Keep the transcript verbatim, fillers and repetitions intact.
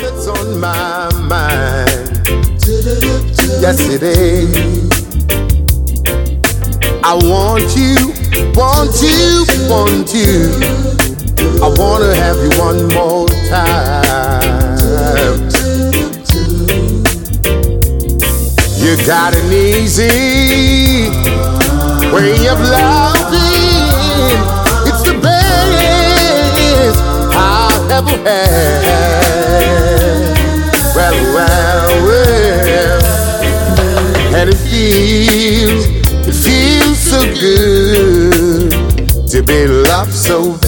that's on my mind. Yes, it is. I want you, want you, want you. I wanna have you one more time. You got an easy way of loving. It's the best I've ever had. Well, well, well. And it feels, it feels so good to be loved so bad.